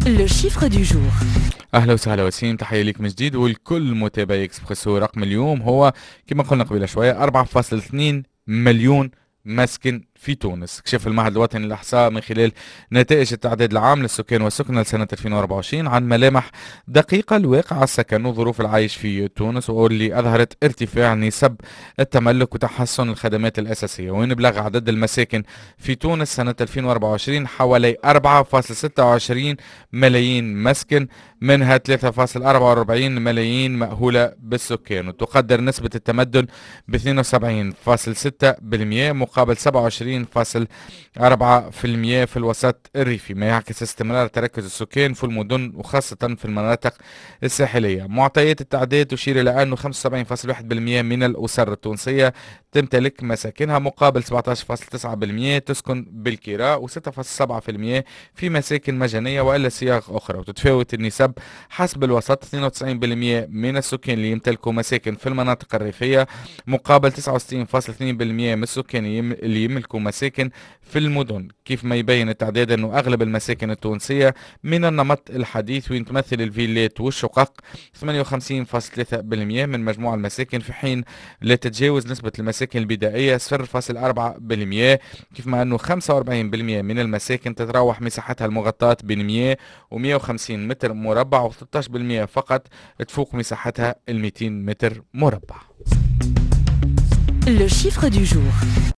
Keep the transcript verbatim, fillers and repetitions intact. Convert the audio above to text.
Le chiffre du jour. اهلا وسهلا وسيم، تحيه ليك من جديد ولكل متابعي اكسبريسو. رقم اليوم هو كما قلنا قبل شويه أربعة فاصلة اثنين مليون مسكن في تونس. كشف المعهد الوطني للاحصاء من خلال نتائج التعداد العام للسكان والسكنى لسنه ألفين وأربعة وعشرين عن ملامح دقيقه لواقع السكن وظروف العيش في تونس، واللي اظهرت ارتفاع نسب التملك وتحسن الخدمات الاساسيه. ويبلغ عدد المساكن في تونس سنه ألفين وأربعة وعشرين حوالي أربعة فاصلة ستة وعشرين ملايين مسكن، منها ثلاثة فاصلة أربعة وأربعين ملايين مأهولة بالسكان. وتقدر نسبة التمدن ب اثنين وسبعين فاصلة ستة بالمئة مقابل سبعة وعشرين فاصلة أربعة بالمئة في الوسط الريفي، ما يعكس استمرار تركز السكان في المدن وخاصة في المناطق الساحلية. معطيات التعداد تشير إلى أنه خمسة وسبعين فاصلة واحد بالمئة من الأسر التونسية تمتلك مساكنها مقابل سبعة عشر فاصلة تسعة بالمئة تسكن بالكراء و6.7% في مساكن مجانية وإلا صياغ أخرى. وتتفاوت النسب حسب الوسط، اثنين وتسعين بالمئة من السكان اللي يمتلكوا مساكن في المناطق الريفية مقابل تسعة وستين فاصلة اثنين بالمئة من السكان يم- اللي يملكوا مساكن في المدن. كيف ما يبين التعداد أنه أغلب المساكن التونسية من النمط الحديث، وين تمثل الفيلات والشقق ثمانية وخمسين فاصلة ثلاثة بالمئة من مجموع المساكن، في حين لا تتجاوز نسبة المساكن البدائية صفر فاصلة أربعة بالمئة. كيف ما أنه خمسة وأربعين بالمئة من المساكن تتراوح مساحتها المغطاة بين مئة و مئة وخمسين متر مربع، و13% فقط تفوق مساحتها ال مئتين متر مربع. Le chiffre du jour.